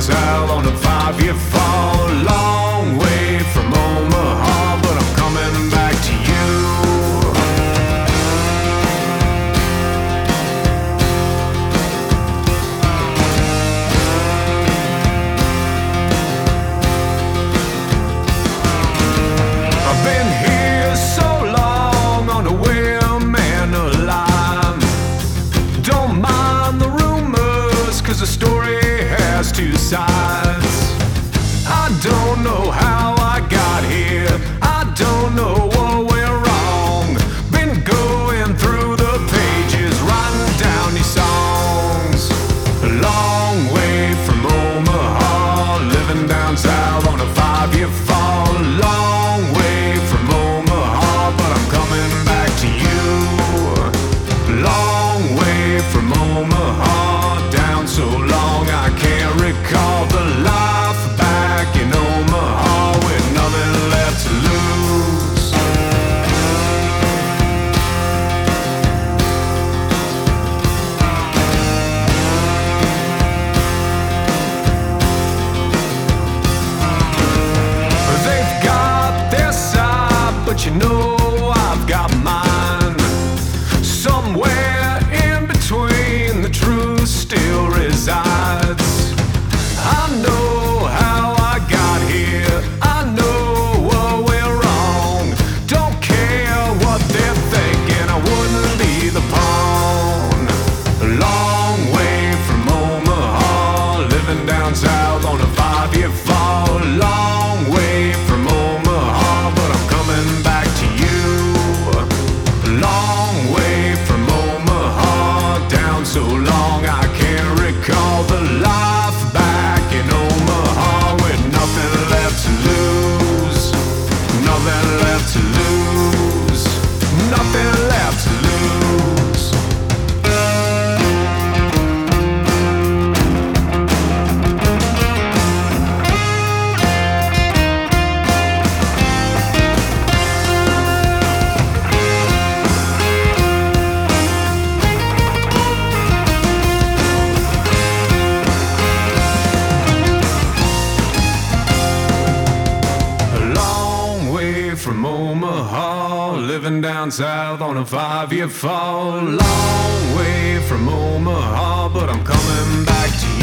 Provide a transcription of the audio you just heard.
south on a 5-year fall. Long way from Omaha, but I'm coming back to you. I've been here so long on a whim and a line. Don't mind the rumors, 'cause the story has two sides. I don't know how I got here, I don't know what went wrong. Been going through the pages, writing down these songs. A long way from Omaha, living down south on a 5-year fall. Long way from Omaha, but I'm coming back to you. Long way from Omaha, down so long I can't recall the life back in Omaha with nothing left to lose. They've got their side, but you know I've got mine. Somewhere in between, the truth still resides. I know how I got here, I know what went wrong. Don't care what they're thinking, I wouldn't be the pawn. A long way from Omaha, living down south on a 5-year fall. Long way from Omaha, but I'm coming back to you. Long way from Omaha, down so long I can't recall the life back in Omaha with nothing left to lose. Nothing left to lose. Nothing left to lose. A long way from Omaha, living down south on a 5-year fall. Long way from Omaha, but I'm coming back to you.